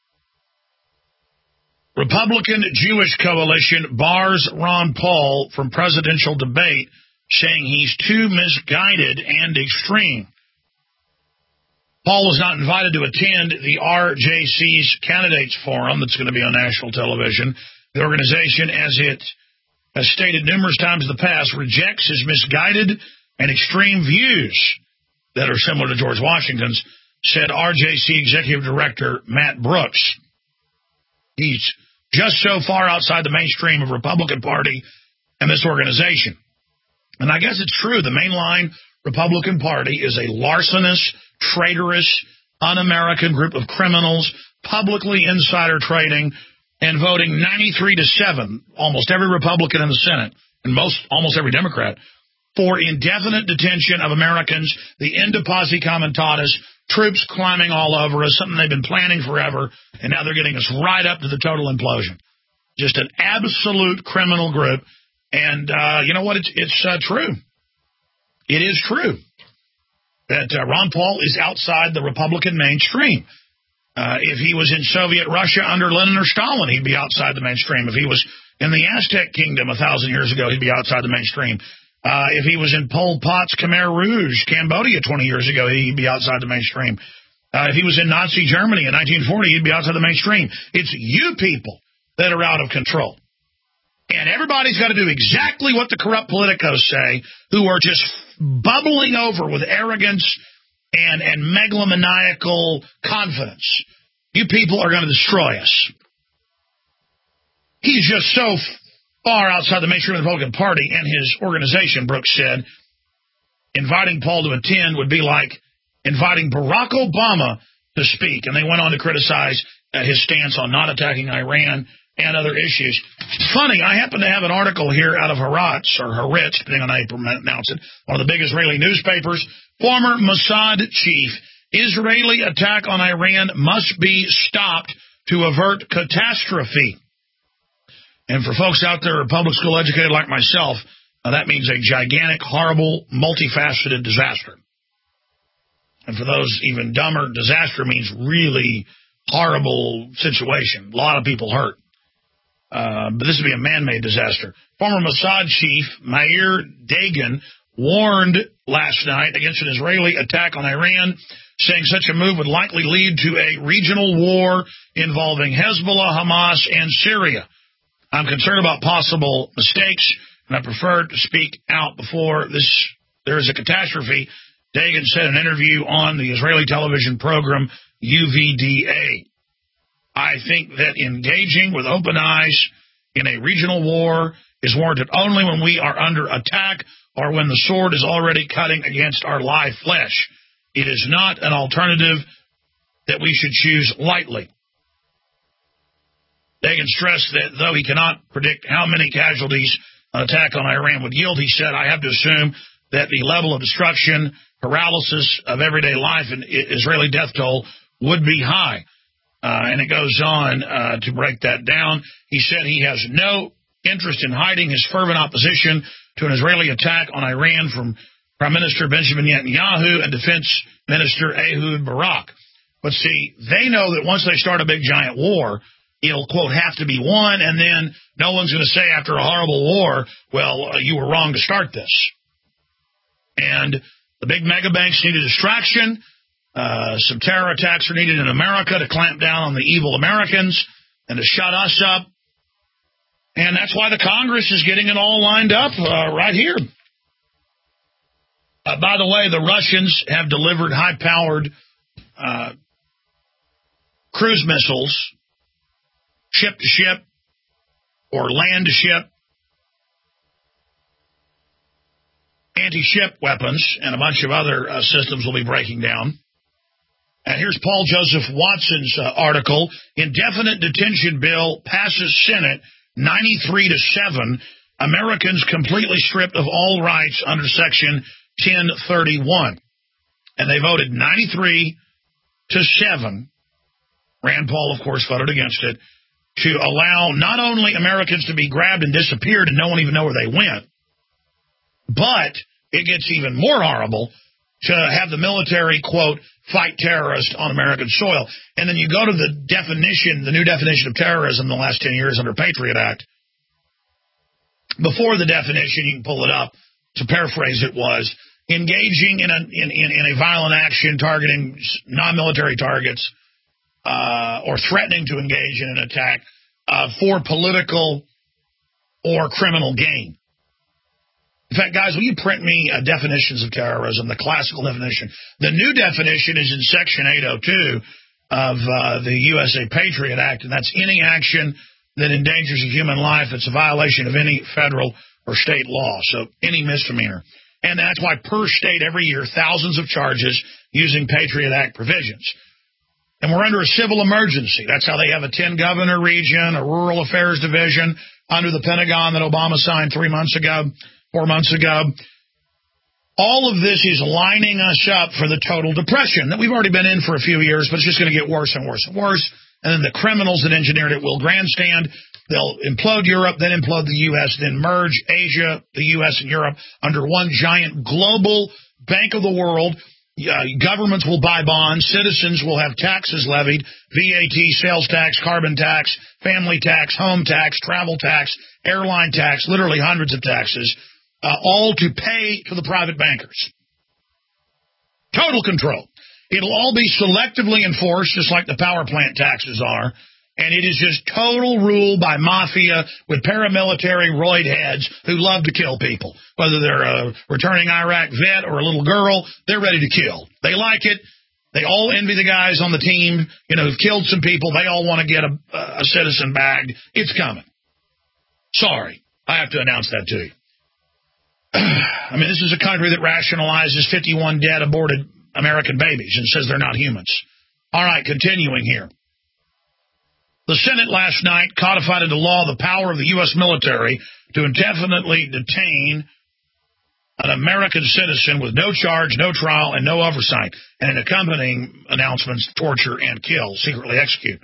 Republican Jewish Coalition bars Ron Paul from presidential debate, saying he's too misguided and extreme. Paul was not invited to attend the R J C's Candidates Forum that's going to be on national television. The organization, as it has stated numerous times in the past, rejects his misguided and extreme views that are similar to George Washington's, said R J C Executive Director Matt Brooks. He's just so far outside the mainstream of Republican Party and this organization. And I guess it's true. The mainline Republican Party is a larcenous, traitorous, un-American group of criminals, publicly insider trading, and voting ninety-three to seven, almost every Republican in the Senate, and most almost every Democrat, for indefinite detention of Americans, the end of Posse Comitatus, troops climbing all over us, something they've been planning forever, and now they're getting us right up to the total implosion. Just an absolute criminal group. And uh, you know what? It's, it's uh, true. It is true that uh, Ron Paul is outside the Republican mainstream. Uh, if he was in Soviet Russia under Lenin or Stalin, he'd be outside the mainstream. If he was in the Aztec kingdom a thousand years ago, he'd be outside the mainstream. Uh, if he was in Pol Pot's Khmer Rouge, Cambodia, twenty years ago, he'd be outside the mainstream. Uh, if he was in Nazi Germany in nineteen forty, he'd be outside the mainstream. It's you people that are out of control. And everybody's got to do exactly what the corrupt politicos say, who are just bubbling over with arrogance and, and megalomaniacal confidence. You people are going to destroy us. He's just so far outside the mainstream of the Republican Party and his organization, Brooks said, inviting Paul to attend would be like inviting Barack Obama to speak. And they went on to criticize uh, his stance on not attacking Iran and other issues. Funny, I happen to have an article here out of Haaretz, or Haaretz, depending on how you pronounce it, one of the big Israeli newspapers. Former Mossad chief, Israeli attack on Iran must be stopped to avert catastrophe. And for folks out there who are public school educated like myself, uh, that means a gigantic, horrible, multifaceted disaster. And for those even dumber, disaster means really horrible situation. A lot of people hurt. Uh, but this would be a man-made disaster. Former Mossad chief Meir Dagan warned last night against an Israeli attack on Iran, saying such a move would likely lead to a regional war involving Hezbollah, Hamas, and Syria. I'm concerned about possible mistakes, and I prefer to speak out before this there is a catastrophe, Dagan said in an interview on the Israeli television program U V D A. I think that engaging with open eyes in a regional war is warranted only when we are under attack or when the sword is already cutting against our live flesh. It is not an alternative that we should choose lightly. Dagan stressed that though he cannot predict how many casualties an attack on Iran would yield, he said, I have to assume that the level of destruction, paralysis of everyday life, and Israeli death toll would be high. Uh, and it goes on uh, to break that down. He said he has no interest in hiding his fervent opposition to an Israeli attack on Iran from Prime Minister Benjamin Netanyahu and Defense Minister Ehud Barak. But see, they know that once they start a big giant war, it'll, quote, have to be won, and then no one's going to say after a horrible war, well, uh, you were wrong to start this. And the big mega banks need a distraction. Uh, some terror attacks are needed in America to clamp down on the evil Americans and to shut us up. And that's why the Congress is getting it all lined up uh, right here. Uh, by the way, the Russians have delivered high-powered uh, cruise missiles, ship-to-ship or land-to-ship, anti-ship weapons, and a bunch of other uh, systems will be breaking down. And here's Paul Joseph Watson's uh, article. Indefinite detention bill passes Senate ninety-three to seven. Americans completely stripped of all rights under Section ten thirty-one. And they voted ninety-three to seven. Rand Paul, of course, voted against it, to allow not only Americans to be grabbed and disappeared and no one even know where they went, but it gets even more horrible to have the military, quote, fight terrorists on American soil. And then you go to the definition, the new definition of terrorism in the last ten years under Patriot Act. Before the definition, you can pull it up, to paraphrase it was, engaging in a, in, in, in a violent action targeting non-military targets uh, or threatening to engage in an attack uh, for political or criminal gain. In fact, guys, will you print me uh, definitions of terrorism, the classical definition? The new definition is in Section eight oh two of uh, the U S A Patriot Act, and that's any action that endangers a human life that's a violation of any federal or state law, so any misdemeanor. And that's why per state every year thousands of charges using Patriot Act provisions. And we're under a civil emergency. That's how they have a ten-governor region, a rural affairs division under the Pentagon that Obama signed three months ago. Four months ago, all of this is lining us up for the total depression that we've already been in for a few years, but it's just going to get worse and worse and worse. And then the criminals that engineered it will grandstand. They'll implode Europe, then implode the U S, then merge Asia, the U S, and Europe under one giant global bank of the world. Uh, governments will buy bonds. Citizens will have taxes levied, V A T, sales tax, carbon tax, family tax, home tax, travel tax, airline tax, literally hundreds of taxes, uh, all to pay to the private bankers. Total control. It'll all be selectively enforced, just like the power plant taxes are, and it is just total rule by mafia with paramilitary roid heads who love to kill people. Whether they're a returning Iraq vet or a little girl, they're ready to kill. They like it. They all envy the guys on the team, you know, who've killed some people. They all want to get a, a citizen bagged. It's coming. Sorry, I have to announce that to you. I mean, this is a country that rationalizes fifty-one dead aborted American babies and says they're not humans. All right, continuing here. The Senate last night codified into law the power of the U S military to indefinitely detain an American citizen with no charge, no trial, and no oversight, and in accompanying announcements, torture and kill, secretly execute.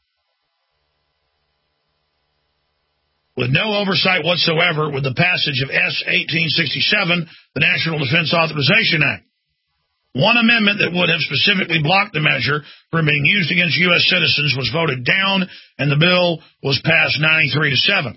With no oversight whatsoever, with the passage of S eighteen sixty-seven, the National Defense Authorization Act. One amendment that would have specifically blocked the measure from being used against U S citizens was voted down, and the bill was passed ninety-three to seven.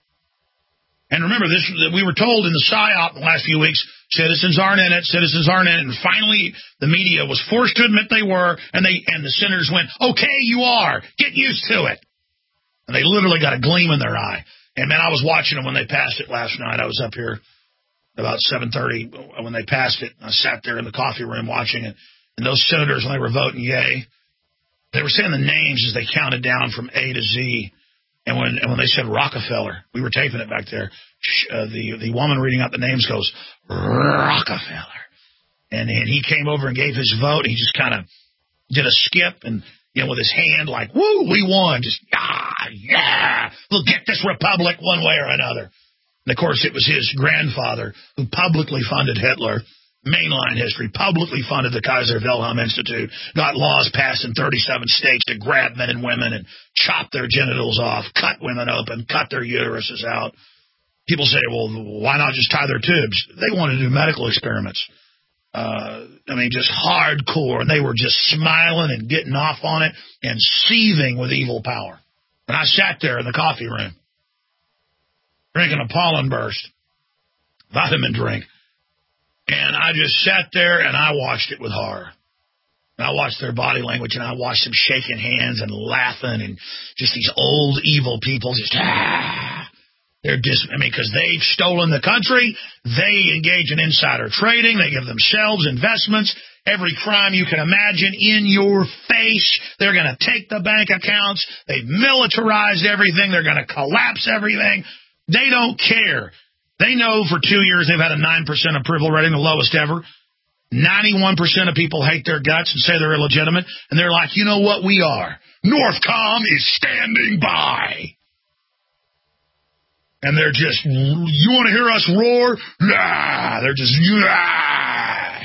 And remember, this we were told in the PSYOP in the last few weeks, citizens aren't in it, citizens aren't in it, and finally the media was forced to admit they were, and they and the senators went, okay, you are, get used to it. And they literally got a gleam in their eye. And, man, I was watching them when they passed it last night. I was up here about seven thirty when they passed it. I sat there in the coffee room watching it. And those senators, when they were voting yay, they were saying the names as they counted down from A to Z. And when and when they said Rockefeller, we were taping it back there, uh, the the woman reading out the names goes, Rockefeller. And, and he came over and gave his vote. He just kind of did a skip and, you know, with his hand like, woo, we won. Just, ah, yeah, we'll get this republic one way or another. And, of course, it was his grandfather who publicly funded Hitler, mainline history, publicly funded the Kaiser Wilhelm Institute, got laws passed in thirty-seven states to grab men and women and chop their genitals off, cut women open, cut their uteruses out. People say, well, why not just tie their tubes? They wanted to do medical experiments. Uh, I mean, just hardcore. And they were just smiling and getting off on it and seething with evil power. And I sat there in the coffee room, drinking a pollen burst, vitamin drink. And I just sat there and I watched it with horror. And I watched their body language and I watched them shaking hands and laughing and just these old evil people just, ah. They're dis- I mean, because they've stolen the country. They engage in insider trading. They give themselves investments. Every crime you can imagine in your face. They're going to take the bank accounts. They've militarized everything. They're going to collapse everything. They don't care. They know for two years they've had a nine percent approval rating, the lowest ever. ninety-one percent of people hate their guts and say they're illegitimate. And they're like, you know what we are? Northcom is standing by. And they're just, you want to hear us roar? Nah, they're just, yeah.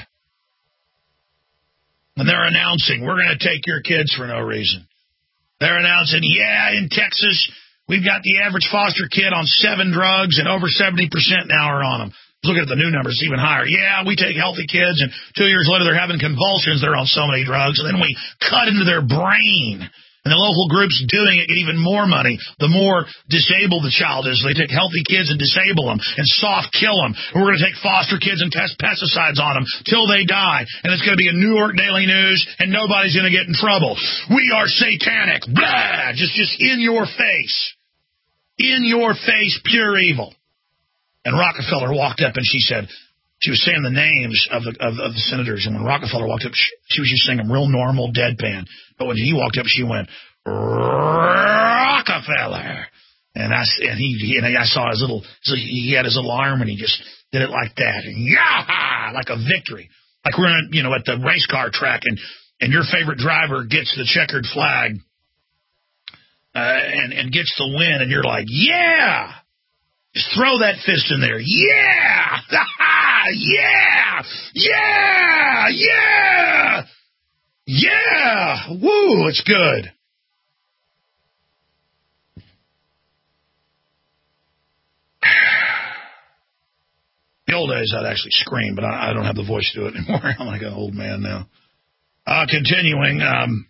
And they're announcing, we're going to take your kids for no reason. They're announcing, yeah, in Texas, we've got the average foster kid on seven drugs, and over seventy percent now are on them. Look at the new numbers, even higher. Yeah, we take healthy kids, and two years later they're having convulsions. They're on so many drugs, and then we cut into their brain. And the local groups doing it get even more money the more disabled the child is. They take healthy kids and disable them and soft kill them. And we're going to take foster kids and test pesticides on them till they die. And it's going to be in New York Daily News, and nobody's going to get in trouble. We are satanic. Blah! Just, just in your face. In your face, pure evil. And Rockefeller walked up and she said, she was saying the names of the of, of the senators, and when Rockefeller walked up, she, she was just saying them real normal, deadpan. But when he walked up, she went, Rockefeller. And I, and he, he and I saw his little, so he had his little arm, and he just did it like that. And yeah, like a victory. Like we're in, you know, at the race car track, and, and your favorite driver gets the checkered flag uh, and, and gets the win, and you're like, yeah. Just throw that fist in there. Yeah! Yeah! Yeah! Yeah! Yeah! Woo, it's good. The old days, I'd actually scream, but I, I don't have the voice to do it anymore. I'm like an old man now. Uh, continuing, um,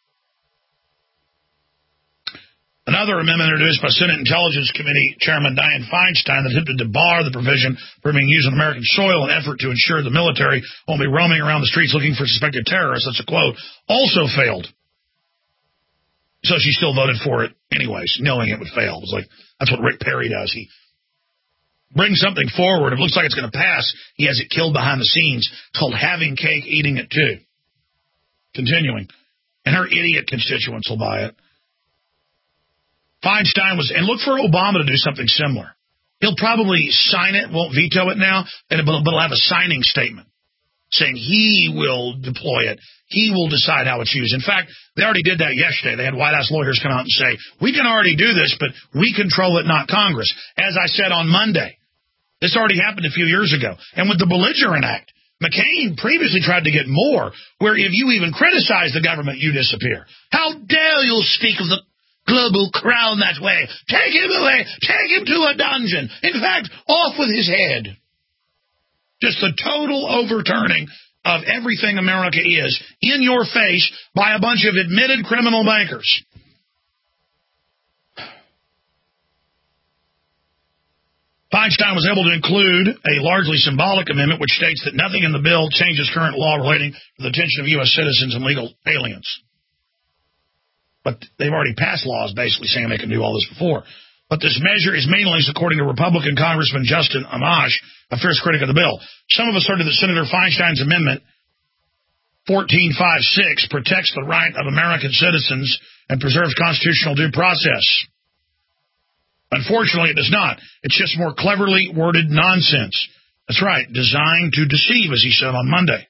another amendment introduced by Senate Intelligence Committee Chairman Dianne Feinstein that attempted to bar the provision from being used on American soil in an effort to ensure the military won't be roaming around the streets looking for suspected terrorists, that's a quote, also failed. So she still voted for it anyways, knowing it would fail. It was like, that's what Rick Perry does. He brings something forward. If it looks like it's going to pass, he has it killed behind the scenes. It's called having cake, eating it too. Continuing. And her idiot constituents will buy it. Feinstein was, and look for Obama to do something similar. He'll probably sign it, won't veto it now, and but he'll have a signing statement saying he will deploy it. He will decide how it's used. In fact, they already did that yesterday. They had White House lawyers come out and say, we can already do this, but we control it, not Congress. As I said on Monday, this already happened a few years ago. And with the Belligerent Act, McCain previously tried to get more, where if you even criticize the government, you disappear. How dare you speak of the global crown that way? Take him away. Take him to a dungeon. In fact, off with his head. Just the total overturning of everything America is in your face by a bunch of admitted criminal bankers. Feinstein was able to include a largely symbolic amendment which states that nothing in the bill changes current law relating to the detention of U S citizens and legal aliens. But they've already passed laws basically saying they can do all this before. But this measure is meaningless, according to Republican Congressman Justin Amash, a fierce critic of the bill. Some of us asserted that Senator Feinstein's amendment, fourteen fifty-six, protects the right of American citizens and preserves constitutional due process. Unfortunately, it does not. It's just more cleverly worded nonsense. That's right, designed to deceive, as he said on Monday.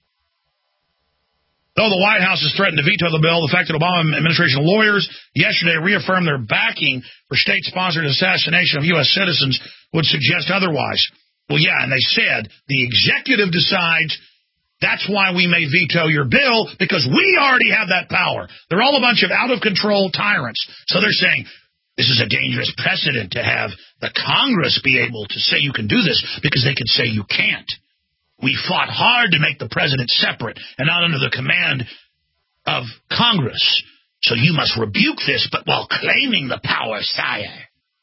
Though the White House has threatened to veto the bill, the fact that Obama administration lawyers yesterday reaffirmed their backing for state-sponsored assassination of U S citizens would suggest otherwise. Well, yeah, and they said the executive decides that's why we may veto your bill, because we already have that power. They're all a bunch of out-of-control tyrants. So they're saying, this is a dangerous precedent to have the Congress be able to say you can do this, because they could say you can't. We fought hard to make the president separate and not under the command of Congress. So you must rebuke this, but while claiming the power, sire.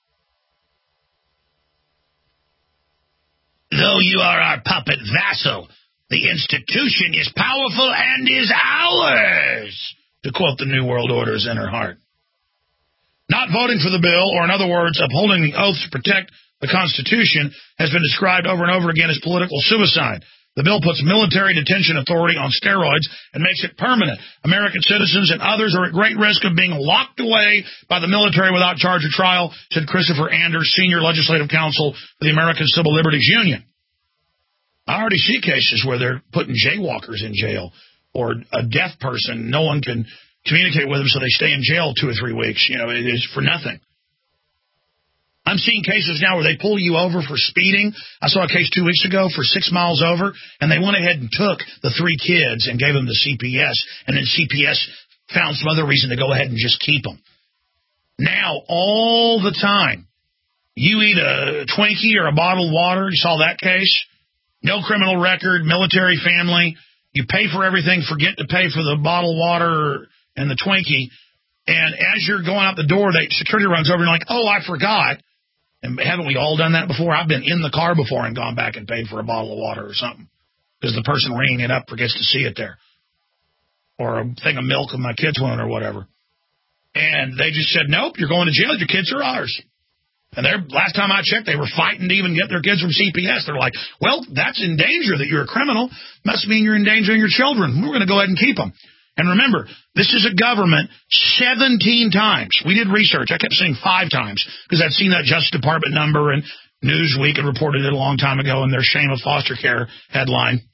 Though you are our puppet vassal, the institution is powerful and is ours, to quote the New World Order's inner heart. Not voting for the bill, or in other words, upholding the oath to protect the Constitution, has been described over and over again as political suicide. The bill puts military detention authority on steroids and makes it permanent. American citizens and others are at great risk of being locked away by the military without charge or trial, said Christopher Anders, Senior Legislative Counsel for the American Civil Liberties Union. I already see cases where they're putting jaywalkers in jail, or a deaf person, no one can communicate with them, so they stay in jail two or three weeks. You know, it is for nothing. I'm seeing cases now where they pull you over for speeding. I saw a case two weeks ago for six miles over, and they went ahead and took the three kids and gave them to C P S, and then C P S found some other reason to go ahead and just keep them. Now, all the time, you eat a Twinkie or a bottled water. You saw that case? No criminal record, military family. You pay for everything, forget to pay for the bottled water and the Twinkie, and as you're going out the door, the security runs over and you're like, oh, I forgot. And haven't we all done that before? I've been in the car before and gone back and paid for a bottle of water or something because the person ringing it up forgets to see it there. Or a thing of milk with my kids wanted or whatever. And they just said, nope, you're going to jail. Your kids are ours. And they're, last time I checked, they were fighting to even get their kids from C P S. They're like, well, that's in danger that you're a criminal. Must mean you're endangering your children. We're going to go ahead and keep them. And remember, this is a government seventeen times. We did research. I kept saying five times because I'd seen that Justice Department number, and Newsweek had reported it a long time ago in their Shame of Foster Care headline.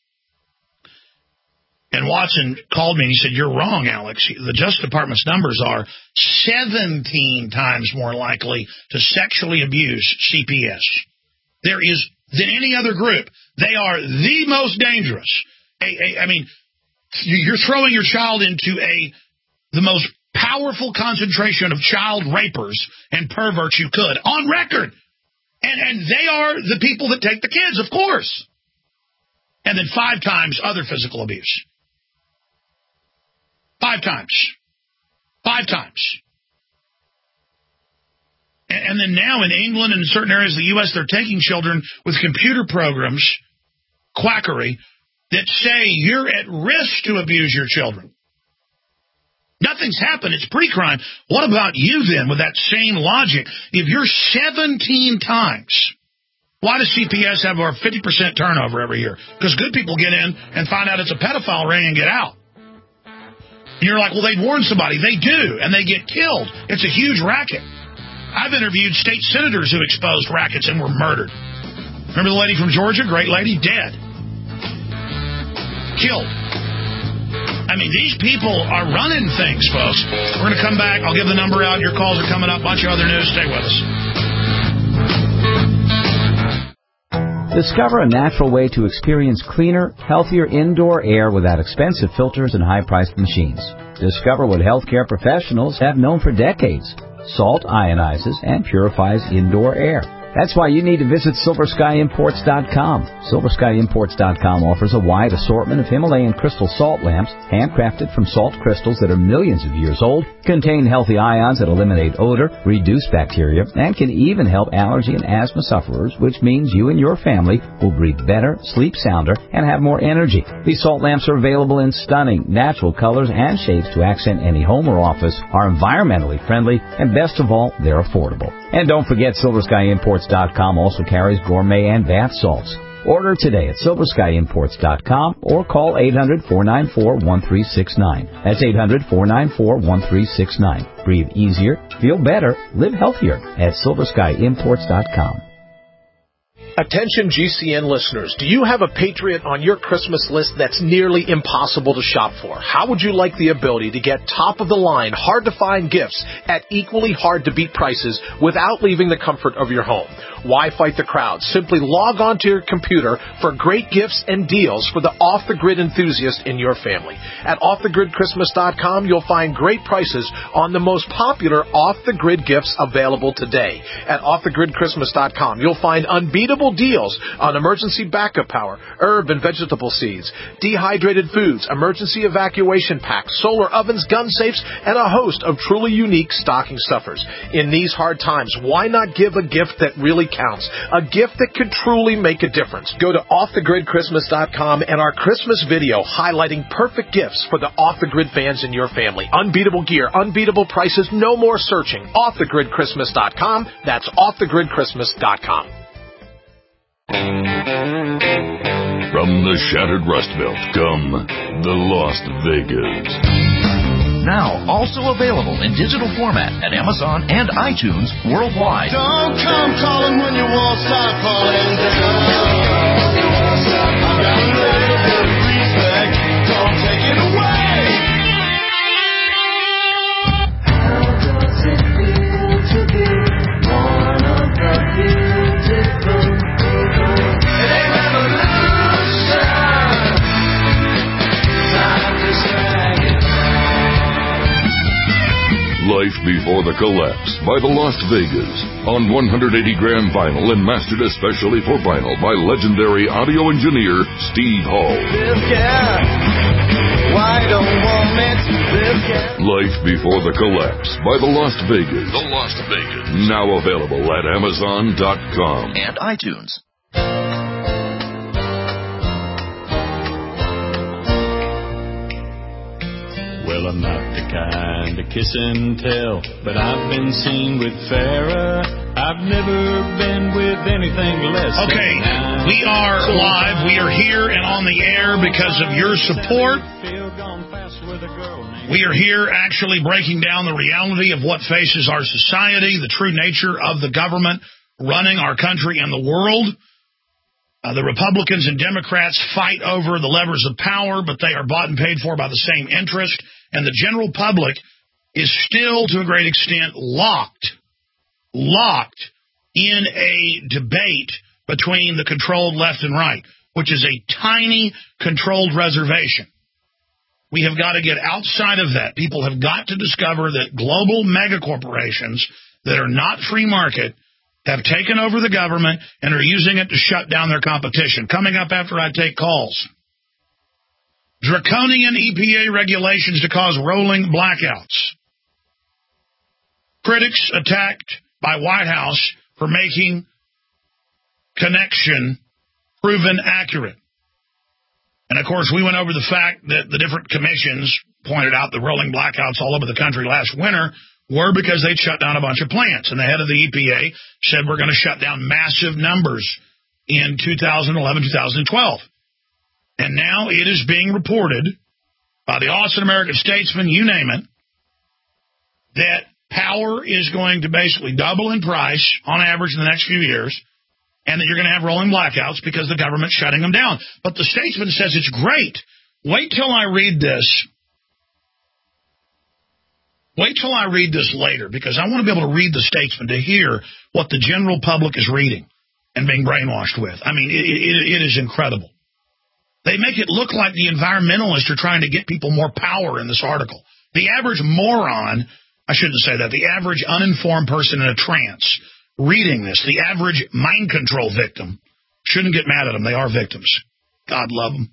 And Watson called me and he said, you're wrong, Alex. The Justice Department's numbers are seventeen times more likely to sexually abuse C P S. There is than any other group. They are the most dangerous. A, a, I mean, you're throwing your child into a the most powerful concentration of child rapers and perverts you could, on record. And, and they are the people that take the kids, of course. And then five times other physical abuse. Five times. Five times. And, and then now in England and in certain areas of the U S, they're taking children with computer programs, quackery, that say you're at risk to abuse your children. Nothing's happened. It's pre-crime. What about you then with that same logic? If you're seventeen times, why does C P S have our fifty percent turnover every year? Because good people get in and find out it's a pedophile ring and get out. And you're like, well, they'd warn somebody. They do, and they get killed. It's a huge racket. I've interviewed state senators who exposed rackets and were murdered. Remember the lady from Georgia? Great lady, dead. Killed. I mean, these people are running things, folks. We're going to come back. I'll give the number out. Your calls are coming up. Bunch of other news. Stay with us. Discover a natural way to experience cleaner, healthier indoor air without expensive filters and high-priced machines. Discover what healthcare professionals have known for decades. Salt ionizes and purifies indoor air. That's why you need to visit Silver Sky Imports dot com. Silver Sky Imports dot com offers a wide assortment of Himalayan crystal salt lamps, handcrafted from salt crystals that are millions of years old, contain healthy ions that eliminate odor, reduce bacteria, and can even help allergy and asthma sufferers, which means you and your family will breathe better, sleep sounder, and have more energy. These salt lamps are available in stunning, natural colors and shapes to accent any home or office, are environmentally friendly, and best of all, they're affordable. And don't forget, Silver Sky Imports dot com also carries gourmet and bath salts. Order today at Silver Sky Imports dot com or call eight hundred, four nine four, one three six nine. That's eight hundred, four nine four, one three six nine. Breathe easier, feel better, live healthier at Silver Sky Imports dot com. Attention G C N listeners, do you have a Patriot on your Christmas list that's nearly impossible to shop for? How would you like the ability to get top-of-the-line, hard-to-find gifts at equally hard-to-beat prices without leaving the comfort of your home? Why fight the crowd? Simply log on to your computer for great gifts and deals for the off-the-grid enthusiast in your family. At off the grid christmas dot com, you'll find great prices on the most popular off-the-grid gifts available today. At off the grid christmas dot com, you'll find unbeatable deals on emergency backup power, herb and vegetable seeds, dehydrated foods, emergency evacuation packs, solar ovens, gun safes, and a host of truly unique stocking stuffers. In these hard times, why not give a gift that really counts? A gift that could truly make a difference. Go to off the grid christmas dot com and our Christmas video highlighting perfect gifts for the off-the-grid fans in your family. Unbeatable gear, unbeatable prices, no more searching. off the grid christmas dot com. That's off the grid christmas dot com. From the shattered Rust Belt come the Las Vegas. Now also available in digital format at Amazon and iTunes worldwide. Don't come calling when your walls start falling down. I've got a little bit of respect. Don't take it away. How does it feel to be one of the beautiful people? It ain't revolution. Time to drag it. Life Before the Collapse by the Las Vegas on one hundred eighty gram vinyl and mastered especially for vinyl by legendary audio engineer Steve Hall. Life Before the Collapse by the Las Vegas. The Las Vegas. Now available at Amazon dot com and iTunes. Well, I'm not the kind to kiss and tell, but I've been seen with Farrah. I've never been with anything less. Okay, we are live. We are here and on the air because of your support. We are here actually breaking down the reality of what faces our society, the true nature of the government running our country and the world. Uh, the Republicans and Democrats fight over the levers of power, but they are bought and paid for by the same interest. And the general public is still, to a great extent, locked, locked in a debate between the controlled left and right, which is a tiny controlled reservation. We have got to get outside of that. People have got to discover that global megacorporations that are not free market have taken over the government and are using it to shut down their competition. Coming up after I take calls. Draconian E P A regulations to cause rolling blackouts. Critics attacked by White House for making connection proven accurate. And, of course, we went over the fact that the different commissions pointed out the rolling blackouts all over the country last winter were because they'd shut down a bunch of plants. And the head of the E P A said we're going to shut down massive numbers in two thousand eleven, two thousand twelve. And now it is being reported by the Austin American Statesman, you name it, that power is going to basically double in price on average in the next few years, and that you're going to have rolling blackouts because the government's shutting them down. But the Statesman says it's great. Wait till I read this. Wait till I read this later, because I want to be able to read the Statesman to hear what the general public is reading and being brainwashed with. I mean, it, it, it is incredible. They make it look like the environmentalists are trying to get people more power in this article. The average moron, I shouldn't say that, the average uninformed person in a trance reading this, the average mind control victim, shouldn't get mad at them. They are victims. God love them.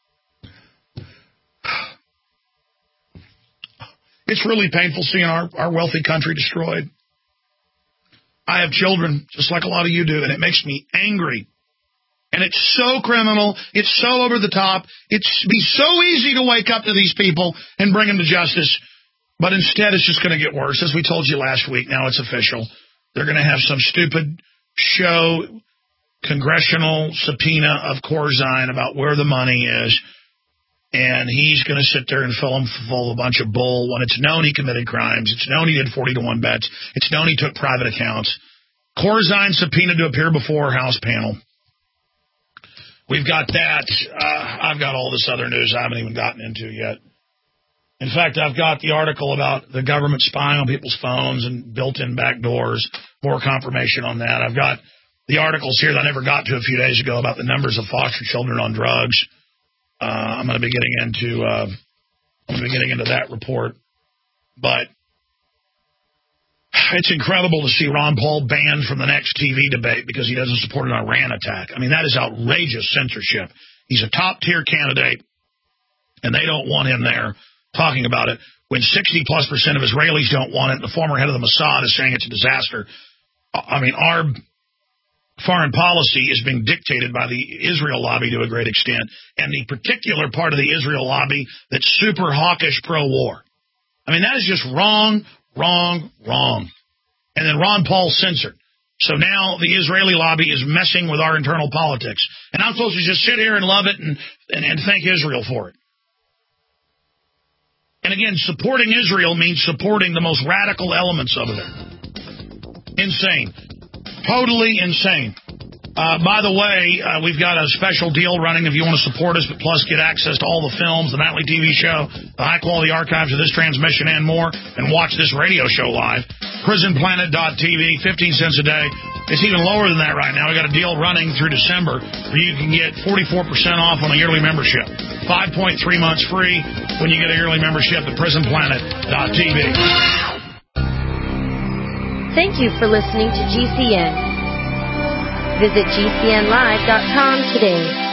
It's really painful seeing our, our wealthy country destroyed. I have children, just like a lot of you do, and it makes me angry. And it's so criminal. It's so over the top. It'd be so easy to wake up to these people and bring them to justice. But instead, it's just going to get worse. As we told you last week, now it's official. They're going to have some stupid show congressional subpoena of Corzine about where the money is. And he's going to sit there and fill them full of a bunch of bull when it's known he committed crimes. It's known he did forty to one bets. It's known he took private accounts. Corzine subpoenaed to appear before House panel. We've got that. Uh, I've got all this other news I haven't even gotten into yet. In fact, I've got the article about the government spying on people's phones and built-in back doors. More confirmation on that. I've got the articles here that I never got to a few days ago about the numbers of foster children on drugs. Uh, I'm going to be getting into uh, I'm going to be getting into that report. But it's incredible to see Ron Paul banned from the next T V debate because he doesn't support an Iran attack. I mean, that is outrageous censorship. He's a top-tier candidate, and they don't want him there talking about it. When sixty plus percent of Israelis don't want it, the former head of the Mossad is saying it's a disaster. I mean, our foreign policy is being dictated by the Israel lobby to a great extent, and the particular part of the Israel lobby that's super hawkish pro-war. I mean, that is just wrong, wrong, wrong. And then Ron Paul censored. So now the Israeli lobby is messing with our internal politics. And I'm supposed to just sit here and love it and, and, and thank Israel for it. And again, supporting Israel means supporting the most radical elements of it. Insane. Totally insane. Uh, by the way, uh, we've got a special deal running if you want to support us, but plus get access to all the films, the nightly T V show, the high-quality archives of this transmission and more, and watch this radio show live. prison planet dot t v, fifteen cents a day. It's even lower than that right now. We've got a deal running through December where you can get forty-four percent off on a yearly membership. five point three months free when you get a yearly membership at prison planet dot t v. Thank you for listening to G C N. Visit G C N live dot com today.